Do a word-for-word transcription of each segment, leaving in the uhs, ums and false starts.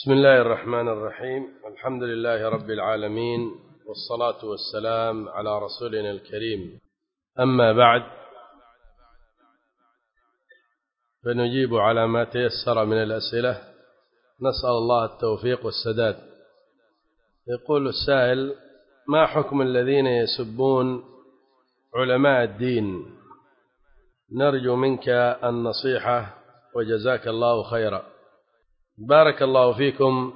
بسم الله الرحمن الرحيم. الحمد لله رب العالمين، والصلاة والسلام على رسولنا الكريم. أما بعد، فنجيب على ما تيسر من الأسئلة، نسأل الله التوفيق والسداد. يقول السائل: ما حكم الذين يسبون علماء الدين؟ نرجو منك النصيحة وجزاك الله خيرا. بارك الله فيكم.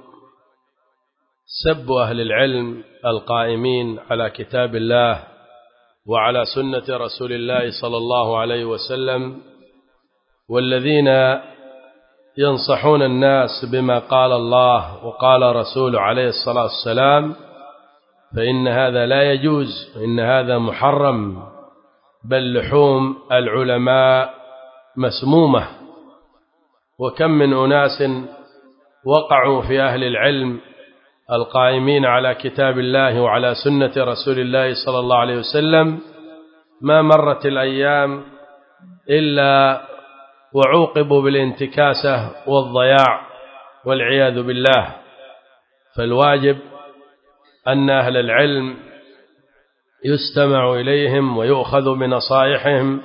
سب أهل العلم القائمين على كتاب الله وعلى سنة رسول الله صلى الله عليه وسلم، والذين ينصحون الناس بما قال الله وقال رسوله عليه الصلاة والسلام، فإن هذا لا يجوز، إن هذا محرم، بل لحوم العلماء مسمومة. وكم من أناس وقعوا في أهل العلم القائمين على كتاب الله وعلى سنة رسول الله صلى الله عليه وسلم، ما مرت الأيام إلا وعوقبوا بالانتكاسة والضياع والعياذ بالله. فالواجب أن أهل العلم يستمع إليهم ويؤخذ بنصائحهم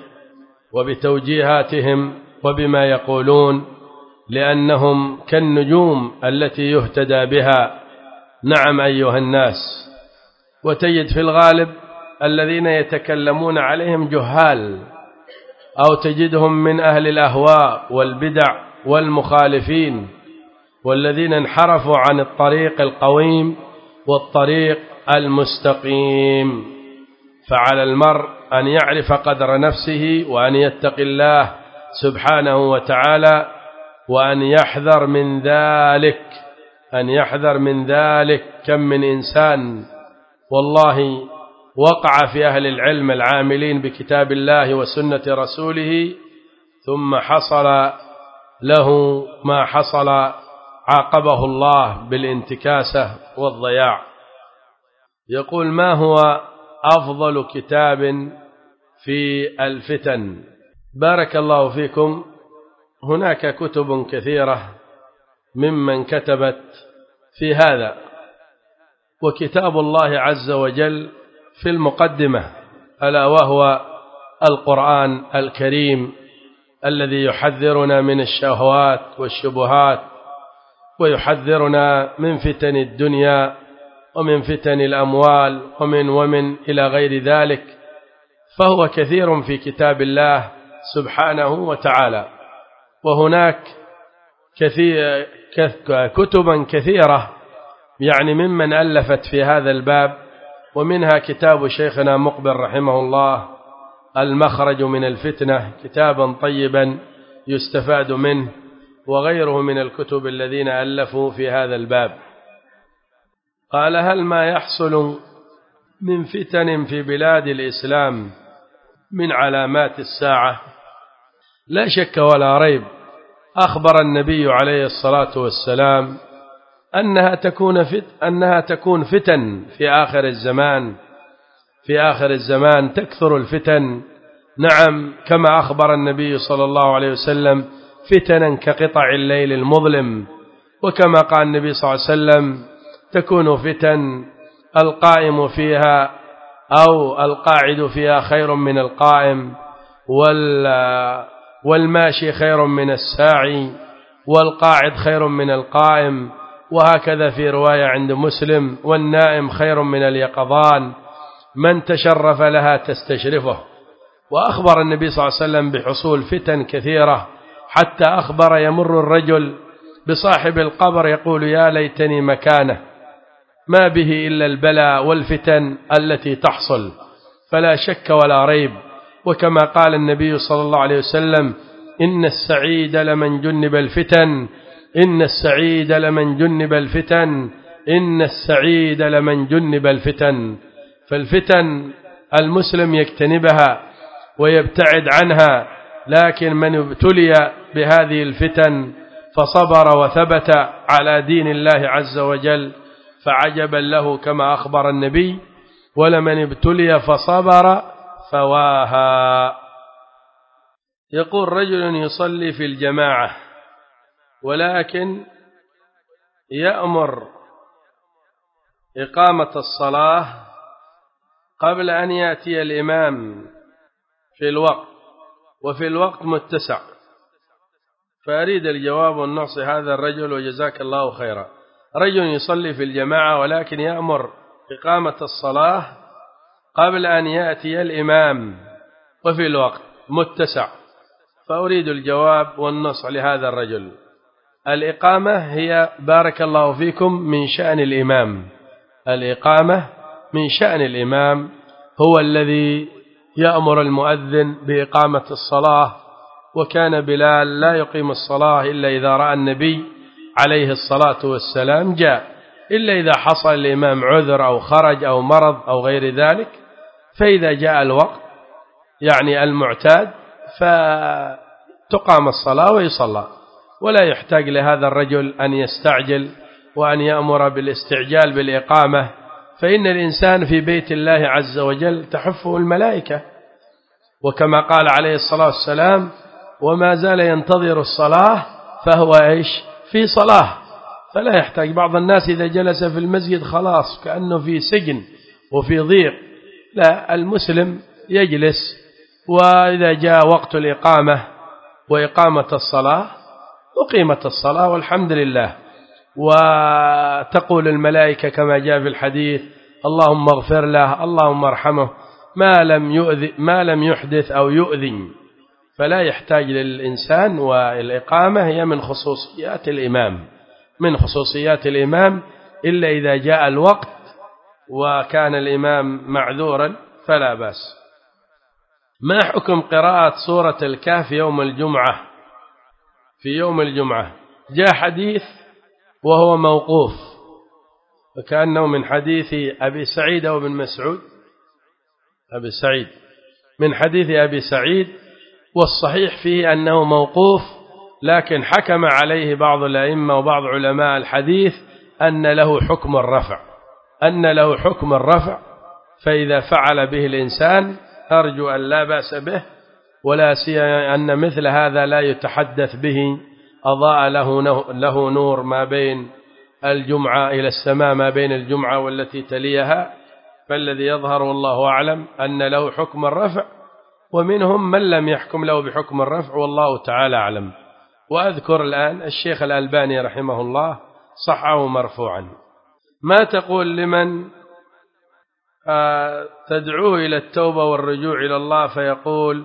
وبتوجيهاتهم وبما يقولون، لأنهم كالنجوم التي يهتدى بها. نعم أيها الناس. وتجد في الغالب الذين يتكلمون عليهم جهال، أو تجدهم من أهل الأهواء والبدع والمخالفين، والذين انحرفوا عن الطريق القويم والطريق المستقيم. فعلى المرء أن يعرف قدر نفسه، وأن يتقي الله سبحانه وتعالى، وأن يحذر من ذلك، أن يحذر من ذلك. كم من إنسان والله وقع في أهل العلم العاملين بكتاب الله وسنة رسوله، ثم حصل له ما حصل، عاقبه الله بالانتكاسة والضياع. يقول: ما هو أفضل كتاب في الفتن؟ بارك الله فيكم. هناك كتب كثيرة ممن كتبت في هذا، وكتاب الله عز وجل في المقدمة، ألا وهو القرآن الكريم الذي يحذرنا من الشهوات والشبهات، ويحذرنا من فتن الدنيا ومن فتن الأموال ومن ومن إلى غير ذلك. فهو كثير في كتاب الله سبحانه وتعالى. وهناك كثير كتبا كثيرة يعني ممن ألفت في هذا الباب، ومنها كتاب شيخنا مقبل رحمه الله المخرج من الفتنة، كتابا طيبا يستفاد منه، وغيره من الكتب الذين ألفوا في هذا الباب. قال: هل ما يحصل من فتن في بلاد الإسلام من علامات الساعة؟ لا شك ولا ريب، أخبر النبي عليه الصلاة والسلام أنها تكون فت أنها تكون فتن في آخر الزمان. في آخر الزمان تكثر الفتن. نعم، كما أخبر النبي صلى الله عليه وسلم: فتنا كقطع الليل المظلم. وكما قال النبي صلى الله عليه وسلم: تكون فتن القائم فيها أو القاعد فيها خير من القائم، وال والماشي خير من الساعي، والقاعد خير من القائم، وهكذا في رواية عند مسلم: والنائم خير من اليقظان، من تشرف لها تستشرفه. وأخبر النبي صلى الله عليه وسلم بحصول فتن كثيرة، حتى أخبر: يمر الرجل بصاحب القبر يقول: يا ليتني مكانه، ما به إلا البلاء والفتن التي تحصل. فلا شك ولا ريب. وكما قال النبي صلى الله عليه وسلم: إن السعيد لمن جنب الفتن، إن السعيد لمن جنب الفتن، إن السعيد لمن جنب الفتن. فالفتن المسلم يجتنبها ويبتعد عنها، لكن من ابتلي بهذه الفتن فصبر وثبت على دين الله عز وجل فعجبا له، كما أخبر النبي: ولمن ابتلي فصبر فواها. يقول: رجل يصلي في الجماعة ولكن يأمر إقامة الصلاة قبل أن يأتي الإمام في الوقت، وفي الوقت متسع، فأريد الجواب والنص هذا الرجل وجزاك الله خيرا. رجل يصلي في الجماعة ولكن يأمر إقامة الصلاة قبل أن يأتي الإمام وفي الوقت متسع، فأريد الجواب والنص لهذا الرجل. الإقامة هي بارك الله فيكم من شأن الإمام، الإقامة من شأن الإمام، هو الذي يأمر المؤذن بإقامة الصلاة، وكان بلال لا يقيم الصلاة إلا إذا رأى النبي عليه الصلاة والسلام جاء، إلا إذا حصل الإمام عذر أو خرج أو مرض أو غير ذلك، فإذا جاء الوقت يعني المعتاد فتقام الصلاة ويصلى، ولا يحتاج لهذا الرجل أن يستعجل وأن يأمر بالاستعجال بالإقامة، فإن الإنسان في بيت الله عز وجل تحفه الملائكة، وكما قال عليه الصلاة والسلام وما زال ينتظر الصلاة فهو إيش في صلاة، فلا يحتاج. بعض الناس إذا جلس في المسجد خلاص كأنه في سجن وفي ضيق، لا، المسلم يجلس، وإذا جاء وقت الإقامة وإقامة الصلاة أقيمت الصلاة والحمد لله، وتقول الملائكة كما جاء في الحديث اللهم اغفر له اللهم ارحمه ما لم يؤذي ما لم يحدث أو يؤذي، فلا يحتاج للإنسان. والإقامة هي من خصوصيات الإمام، من خصوصيات الإمام، إلا إذا جاء الوقت وكان الإمام معذورا فلا بأس. ما حكم قراءة سورة الكهف يوم الجمعة؟ في يوم الجمعة جاء حديث وهو موقوف، وكأنه من حديث أبي سعيد أو بن مسعود، أبي سعيد، من حديث أبي سعيد، والصحيح فيه أنه موقوف، لكن حكم عليه بعض الأئمة وبعض علماء الحديث أن له حكم الرفع، أن له حكم الرفع، فإذا فعل به الإنسان أرجو أن لا بأس به، ولا سيما أن مثل هذا لا يتحدث به، أضاء له له نور ما بين الجمعة إلى السماء، ما بين الجمعة والتي تليها، فالذي يظهر والله أعلم أن له حكم الرفع، ومنهم من لم يحكم له بحكم الرفع والله تعالى أعلم. وأذكر الآن الشيخ الألباني رحمه الله صحه مرفوعا. ما تقول لمن تدعوه إلى التوبة والرجوع إلى الله فيقول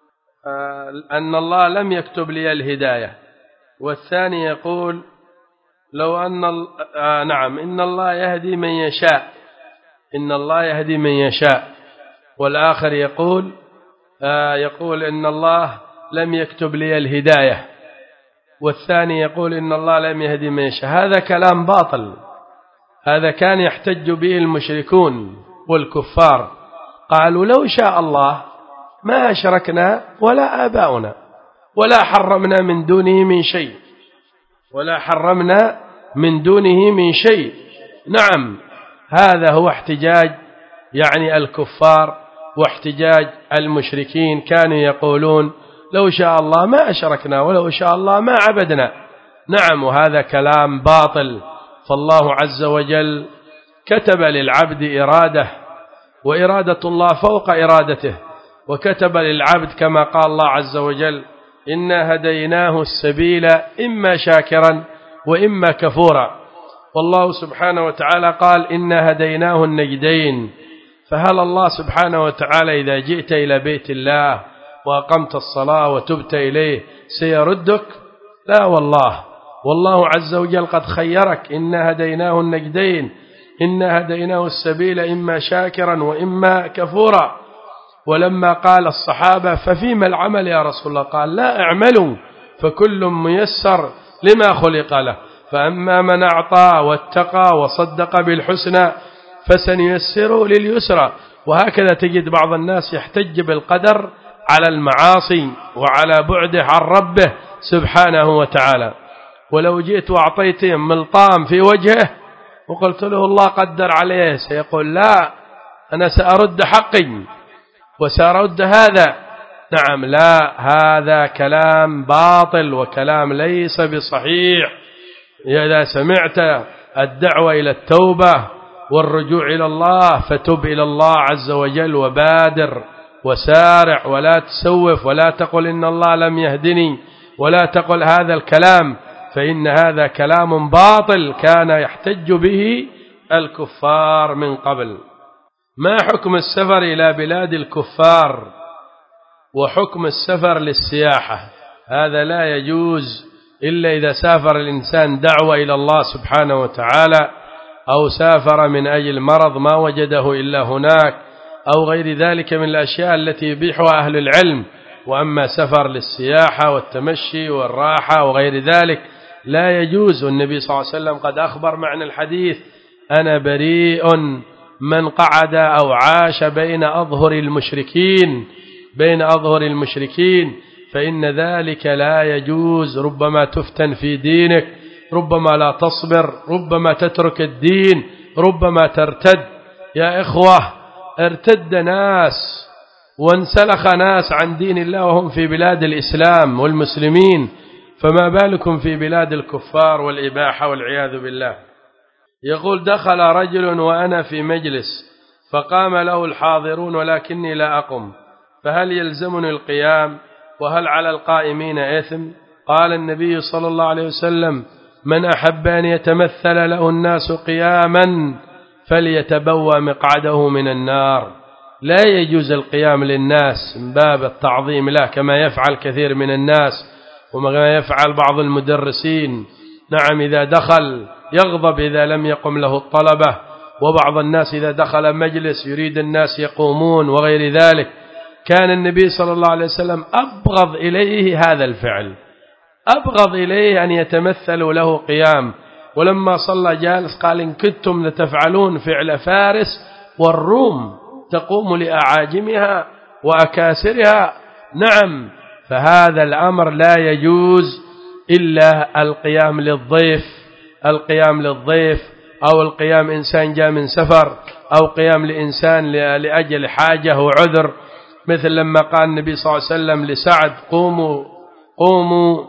أن الله لم يكتب لي الهداية، والثاني يقول لو أن آه نعم إن الله يهدي من يشاء، إن الله يهدي من يشاء، والآخر يقول آه يقول إن الله لم يكتب لي الهداية، والثاني يقول إن الله لم يهدي من يشاء. هذا كلام باطل، هذا كان يحتج به المشركون والكفار، قالوا لو شاء الله ما أشركنا ولا آباؤنا ولا حرمنا من دونه من شيء، ولا حرمنا من دونه من شيء. نعم، هذا هو احتجاج يعني الكفار واحتجاج المشركين، كانوا يقولون لو شاء الله ما أشركنا ولو شاء الله ما عبدنا. نعم، وهذا كلام باطل، فالله عز وجل كتب للعبد إرادة، وإرادة الله فوق إرادته، وكتب للعبد كما قال الله عز وجل إنا هديناه السبيل إما شاكرا وإما كفورا، والله سبحانه وتعالى قال إنا هديناه النجدين. فهل الله سبحانه وتعالى إذا جئت إلى بيت الله وأقمت الصلاة وتبت إليه سيردك؟ لا والله، والله عز وجل قد خيرك، إنا هديناه النجدين، إنا هديناه السبيل إما شاكرا وإما كفورا. ولما قال الصحابة ففيما العمل يا رسول الله؟ قال لا، اعملوا فكل ميسر لما خلق له، فأما من أعطى واتقى وصدق بالحسنى فسنيسره لليسرى. وهكذا تجد بعض الناس يحتج بالقدر على المعاصي وعلى بعده عن ربه سبحانه وتعالى. ولو جئت وأعطيتهم ملطام في وجهه وقلت له الله قدر عليه، سيقول لا، أنا سأرد حقي وسأرد هذا. نعم، لا، هذا كلام باطل وكلام ليس بصحيح، إذا سمعت الدعوة إلى التوبة والرجوع إلى الله فتب إلى الله عز وجل وبادر وسارع، ولا تسوف ولا تقل إن الله لم يهدني، ولا تقل هذا الكلام، فإن هذا كلام باطل كان يحتج به الكفار من قبل. ما حكم السفر إلى بلاد الكفار وحكم السفر للسياحة؟ هذا لا يجوز إلا إذا سافر الإنسان دعوة إلى الله سبحانه وتعالى، أو سافر من أجل مرض ما وجده إلا هناك، أو غير ذلك من الأشياء التي يبيحها أهل العلم. وأما سفر للسياحة والتمشي والراحة وغير ذلك لا يجوز. والنبي صلى الله عليه وسلم قد أخبر معنى الحديث: أنا بريء من قعد أو عاش بين أظهر المشركين بين أظهر المشركين فإن ذلك لا يجوز. ربما تفتن في دينك، ربما لا تصبر، ربما تترك الدين، ربما ترتد. يا إخوة، ارتد ناس وانسلخ ناس عن دين الله وهم في بلاد الإسلام والمسلمين، فما بالكم في بلاد الكفار والإباحة والعياذ بالله. يقول: دخل رجل وأنا في مجلس فقام له الحاضرون ولكني لا أقم، فهل يلزمني القيام؟ وهل على القائمين إثم؟ قال النبي صلى الله عليه وسلم: من أحب أن يتمثل له الناس قياما فليتبوأ مقعده من النار. لا يجوز القيام للناس من باب التعظيم له كما يفعل كثير من الناس وما يفعل بعض المدرسين. نعم، إذا دخل يغضب إذا لم يقم له الطلبة، وبعض الناس إذا دخل مجلس يريد الناس يقومون وغير ذلك. كان النبي صلى الله عليه وسلم أبغض إليه هذا الفعل، أبغض إليه أن يتمثلوا له قيام. ولما صلى جالس قال: إن كنتم لتفعلون فعل فارس والروم تقوم لأعاجمها وأكاسرها. نعم، فهذا الأمر لا يجوز إلا القيام للضيف القيام للضيف أو القيام إنسان جاء من سفر، أو قيام لإنسان لأجل حاجة وعذر، مثل لما قال النبي صلى الله عليه وسلم لسعد: قوموا قوموا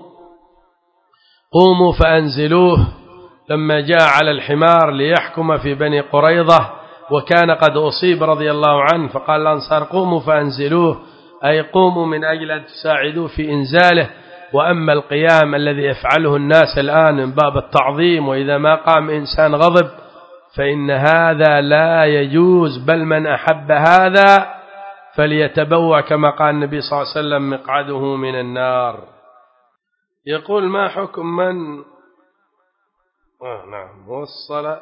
قوموا فأنزلوه، لما جاء على الحمار ليحكم في بني قريظة وكان قد أصيب رضي الله عنه، فقال الأنصار: قوموا فأنزلوه، أي قوموا من أجل أن تساعدوه في إنزاله. وأما القيام الذي يفعله الناس الآن من باب التعظيم، وإذا ما قام إنسان غضب، فإن هذا لا يجوز. بل من أحب هذا فليتبوأ كما قال النبي صلى الله عليه وسلم مقعده من النار. يقول: ما حكم من آه نعم وصل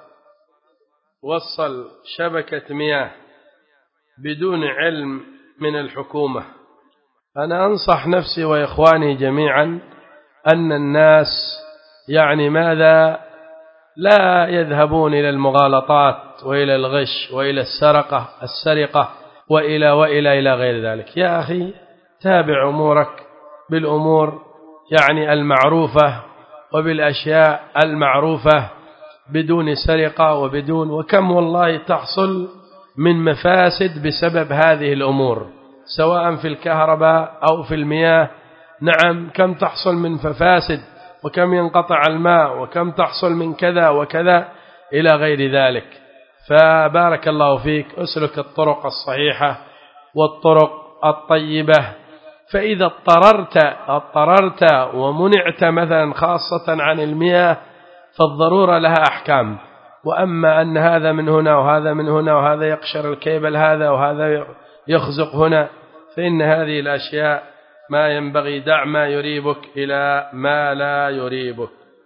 وصل شبكة مياه بدون علم من الحكومة؟ أنا أنصح نفسي وإخواني جميعا أن الناس يعني ماذا لا يذهبون إلى المغالطات وإلى الغش وإلى السرقة السرقة وإلى وإلى إلى غير ذلك. يا أخي، تابع أمورك بالأمور يعني المعروفة وبالأشياء المعروفة بدون سرقة وبدون وكم والله تحصل من مفاسد بسبب هذه الأمور، سواء في الكهرباء أو في المياه. نعم، كم تحصل من مفاسد، وكم ينقطع الماء، وكم تحصل من كذا وكذا إلى غير ذلك. فبارك الله فيك، أسلك الطرق الصحيحة والطرق الطيبة. فإذا اضطررت اضطررت ومنعت مثلا خاصة عن المياه فالضرورة لها أحكام. وأما أن هذا من هنا وهذا من هنا وهذا يقشر الكيبل هذا وهذا يخزق هنا، فإن هذه الأشياء ما ينبغي. دع ما يريبك إلى ما لا يريبك.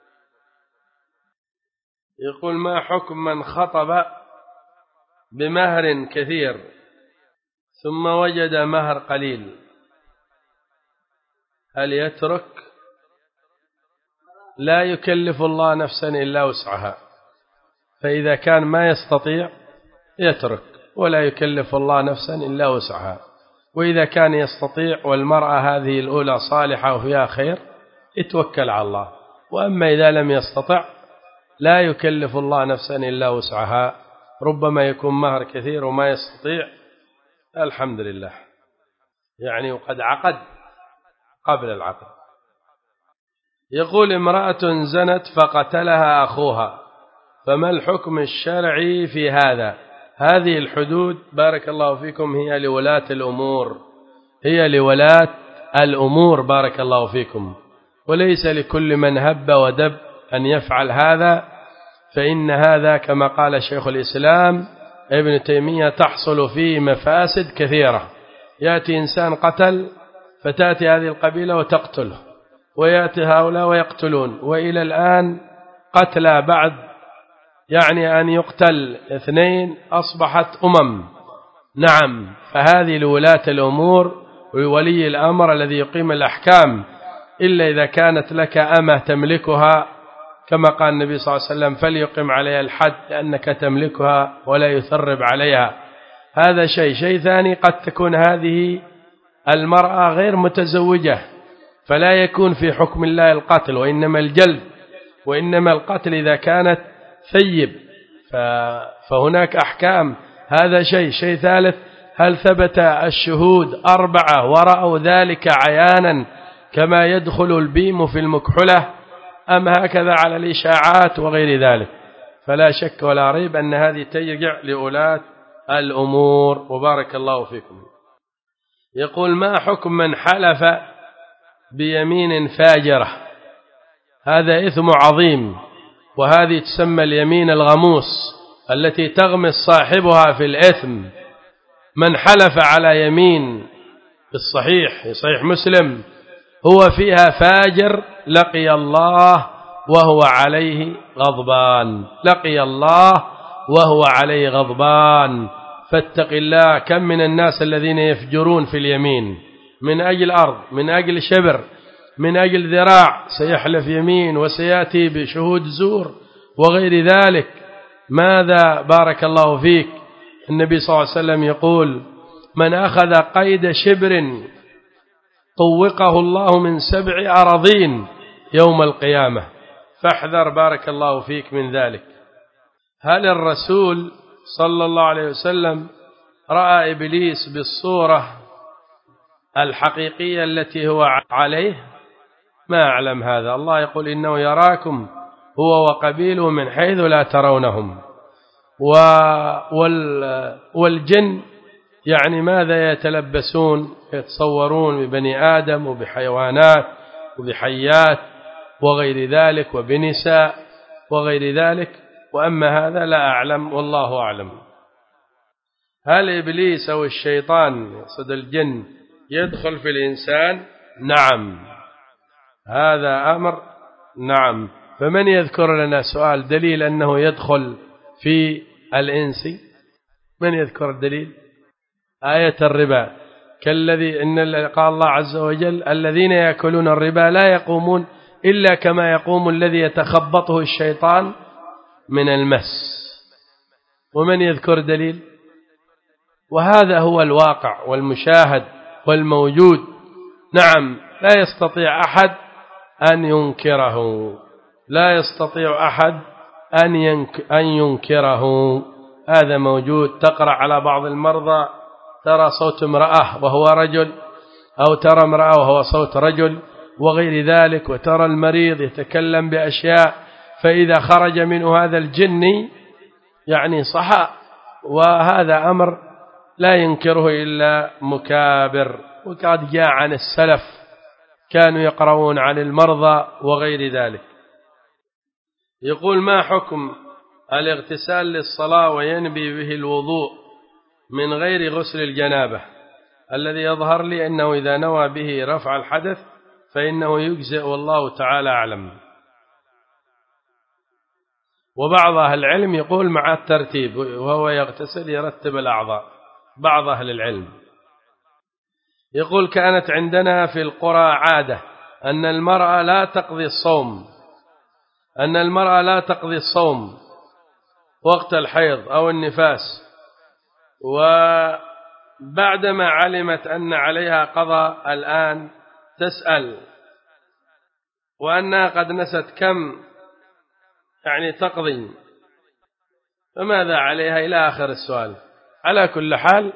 يقول: ما حكم من خطب بمهر كثير ثم وجد مهر قليل؟ هل يترك؟ لا يكلف الله نفسا إلا وسعها، فإذا كان ما يستطيع يترك، ولا يكلف الله نفسا إلا وسعها. وإذا كان يستطيع والمرأة هذه الأولى صالحة وفيها خير يتوكل على الله. وأما إذا لم يستطع لا يكلف الله نفسا إلا وسعها. ربما يكون مهر كثير وما يستطيع، الحمد لله، يعني وقد عقد قبل العقد. يقول امرأة زنت فقتلها أخوها، فما الحكم الشرعي في هذا؟ هذه الحدود بارك الله فيكم هي لولاة الأمور، هي لولاة الأمور بارك الله فيكم، وليس لكل من هب ودب أن يفعل هذا، فإن هذا كما قال شيخ الإسلام ابن تيمية تحصل فيه مفاسد كثيرة. يأتي إنسان قتل فتأتي هذه القبيلة وتقتله، ويأتي هؤلاء ويقتلون، وإلى الآن قتلى بعد يعني أن يقتل اثنين أصبحت أمم. نعم، فهذه لولاة الأمور وولي الأمر الذي يقيم الأحكام، إلا إذا كانت لك أمة تملكها كما قال النبي صلى الله عليه وسلم فليقم عليها الحد لأنك تملكها ولا يثرب عليها. هذا شيء. شيء ثاني، قد تكون هذه المرأة غير متزوجة فلا يكون في حكم الله القتل وإنما الجلد، وإنما القتل إذا كانت ثيب، فهناك أحكام. هذا شيء. شيء ثالث، هل ثبت الشهود أربعة ورأوا ذلك عيانا كما يدخل البيم في المكحلة، أم هكذا على الإشاعات وغير ذلك؟ فلا شك ولا ريب أن هذه ترجع لولاة الأمور. وبارك الله فيكم. يقول ما حكم من حلف بيمين فاجرة؟ هذا إثم عظيم، وهذه تسمى اليمين الغموس التي تغمس صاحبها في الإثم. من حلف على يمين الصحيح في صحيح مسلم هو فيها فاجر لقي الله وهو عليه غضبان، لقي الله وهو عليه غضبان. فاتق الله. كم من الناس الذين يفجرون في اليمين من أجل أرض، من أجل شبر، من أجل ذراع، سيحلف يمين وسيأتي بشهود زور وغير ذلك. ماذا بارك الله فيك؟ النبي صلى الله عليه وسلم يقول من أخذ قيد شبر طوقه الله من سبع أراضين يوم القيامة، فاحذر بارك الله فيك من ذلك. هل الرسول صلى الله عليه وسلم رأى إبليس بالصورة الحقيقية التي هو عليه؟ ما أعلم هذا. الله يقول إنه يراكم هو وقبيله من حيث لا ترونهم. والجن يعني ماذا يتلبسون؟ يتصورون ببني آدم وبحيوانات وبحيات وغير ذلك وبنساء وغير ذلك، وأما هذا لا أعلم والله أعلم. هل إبليس أو الشيطان يقصد الجن يدخل في الإنسان؟ نعم، هذا أمر. نعم. فمن يذكر لنا سؤال دليل أنه يدخل في الإنس؟ من يذكر الدليل؟ آية الربا كالذي إن قال الله عز وجل الذين يأكلون الربا لا يقومون إلا كما يقوم الذي يتخبطه الشيطان من المس. ومن يذكر دليل؟ وهذا هو الواقع والمشاهد والموجود. نعم، لا يستطيع أحد أن ينكره، لا يستطيع أحد أن, ينك أن ينكره. هذا موجود. تقرأ على بعض المرضى ترى صوت امرأة وهو رجل، أو ترى امرأة وهو صوت رجل وغير ذلك، وترى المريض يتكلم بأشياء، فإذا خرج منه هذا الجن يعني صحى، وهذا أمر لا ينكره إلا مكابر. وقد جاء عن السلف كانوا يقرؤون عن المرضى وغير ذلك. يقول ما حكم الاغتسال للصلاة وينبي به الوضوء من غير غسل الجنابة؟ الذي يظهر لي أنه إذا نوى به رفع الحدث فإنه يجزئ، والله تعالى أعلم. وبعض أهل العلم يقول مع الترتيب، وهو يغتسل يرتب الأعضاء، بعض أهل العلم. يقول كانت عندنا في القرى عادة أن المرأة لا تقضي الصوم أن المرأة لا تقضي الصوم وقت الحيض أو النفاس، وبعدما علمت أن عليها قضاء الآن تسأل وأنها قد نست كم يعني تقضي، فماذا عليها إلى آخر السؤال. على كل حال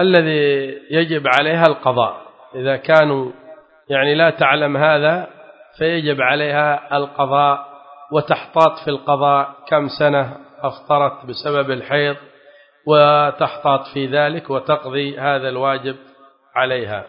الذي يجب عليها القضاء. إذا كانوا يعني لا تعلم هذا فيجب عليها القضاء وتحتاط في القضاء كم سنة أفطرت بسبب الحيض، وتحتاط في ذلك وتقضي هذا الواجب عليها.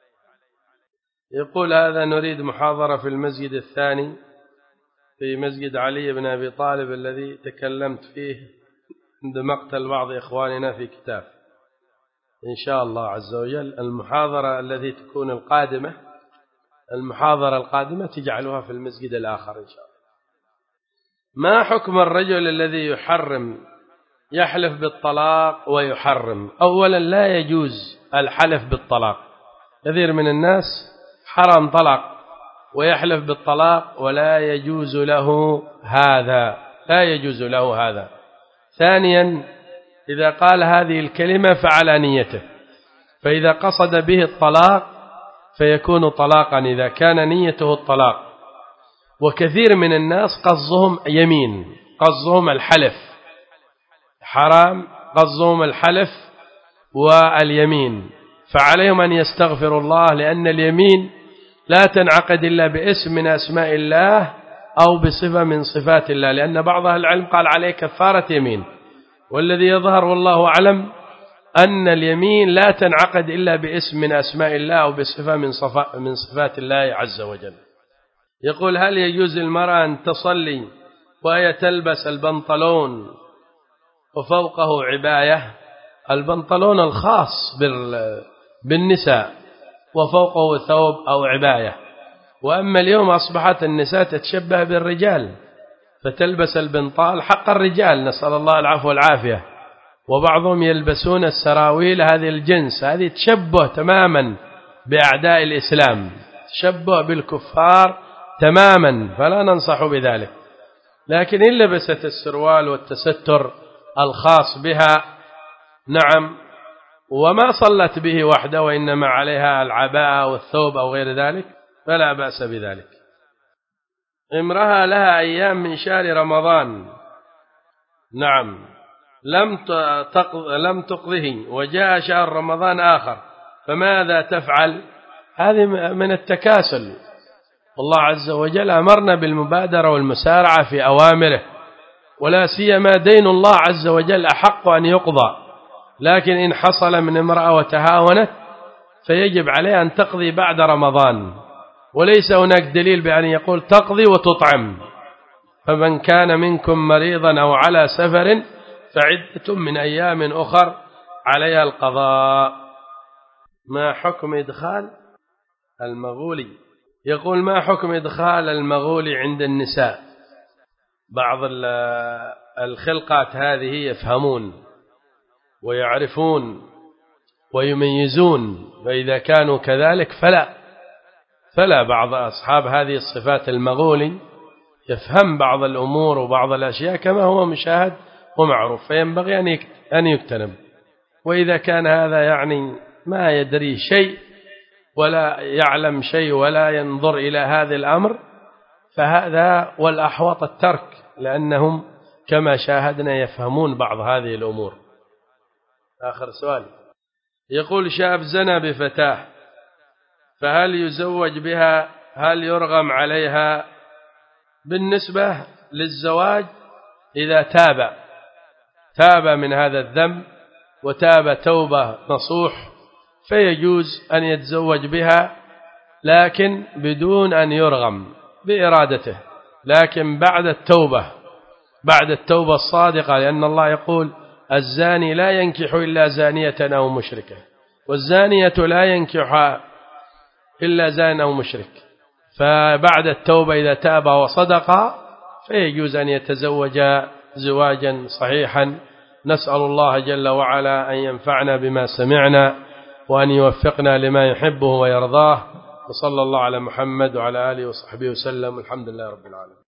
يقول هذا نريد محاضرة في المسجد الثاني في مسجد علي بن أبي طالب الذي تكلمت فيه عند مقتل بعض إخواننا في كتاب. إن شاء الله عز وجل المحاضرة التي تكون القادمة المحاضرة القادمة تجعلها في المسجد الآخر إن شاء الله. ما حكم الرجل الذي يحرم يحلف بالطلاق ويحرم؟ أولا لا يجوز الحلف بالطلاق، كثير من الناس حرم طلاق ويحلف بالطلاق ولا يجوز له هذا، لا يجوز له هذا. ثانيا إذا قال هذه الكلمة فعلى نيته، فإذا قصد به الطلاق فيكون طلاقا إذا كان نيته الطلاق. وكثير من الناس قصدهم يمين، قصدهم الحلف، حرام قصدهم الحلف واليمين، فعليهم أن يستغفروا الله، لأن اليمين لا تنعقد إلا باسم من أسماء الله أو بصفة من صفات الله، لأن بعض أهل العلم قال عليه كفارة يمين، والذي يظهر والله أعلم أن اليمين لا تنعقد إلا باسم من أسماء الله أو بصفة من, من صفات الله عز وجل. يقول هل يجوز المرأة أن تصلي وهي تلبس البنطلون وفوقه عباية؟ البنطلون الخاص بالنساء وفوقه ثوب أو عباية، وأما اليوم أصبحت النساء تتشبه بالرجال فتلبس البنطال حق الرجال، نسأل الله العفو والعافية، وبعضهم يلبسون السراويل هذه الجنس، هذه تشبه تماما بأعداء الإسلام، تشبه بالكفار تماما، فلا ننصح بذلك. لكن إن لبست السروال والتستر الخاص بها نعم، وما صلت به وحده وإنما عليها العباءة والثوب أو غير ذلك فلا بأس بذلك. امرأة لها أيام من شهر رمضان نعم لم لم تقضه وجاء شهر رمضان آخر، فماذا تفعل؟ هذه من التكاسل، والله عز وجل أمرنا بالمبادرة والمسارعة في أوامره، ولا سيما دين الله عز وجل أحق أن يقضى. لكن إن حصل من امرأة وتهاونت فيجب عليها أن تقضي بعد رمضان، وليس هناك دليل بأن يقول تقضي وتطعم. فمن كان منكم مريضا أو على سفر فعدة من أيام أخر عليها القضاء. ما حكم إدخال المغولي؟ يقول ما حكم إدخال المغولي عند النساء؟ بعض الخلقات هذه يفهمون ويعرفون ويميزون، فإذا كانوا كذلك فلا فلا بعض أصحاب هذه الصفات المغولي يفهم بعض الأمور وبعض الأشياء كما هو مشاهد ومعروف، فينبغي أن يكتنب. وإذا كان هذا يعني ما يدري شيء ولا يعلم شيء ولا ينظر إلى هذا الأمر فهذا والأحوط الترك، لأنهم كما شاهدنا يفهمون بعض هذه الأمور. آخر سؤال، يقول شاب زنى بفتاة فهل يزوج بها؟ هل يرغم عليها؟ بالنسبة للزواج إذا تاب تاب من هذا الذنب وتاب توبة نصوح فيجوز أن يتزوج بها، لكن بدون أن يرغم بإرادته، لكن بعد التوبة بعد التوبة الصادقة، لأن الله يقول الزاني لا ينكح إلا زانية أو مشركة، والزانية لا ينكحها إلا زان أو مشرك. فبعد التوبة إذا تاب وصدق فيجوز أن يتزوج زواجا صحيحا. نسأل الله جل وعلا أن ينفعنا بما سمعنا وأن يوفقنا لما يحبه ويرضاه، وصلى الله على محمد وعلى آله وصحبه وسلم، الحمد لله رب العالمين.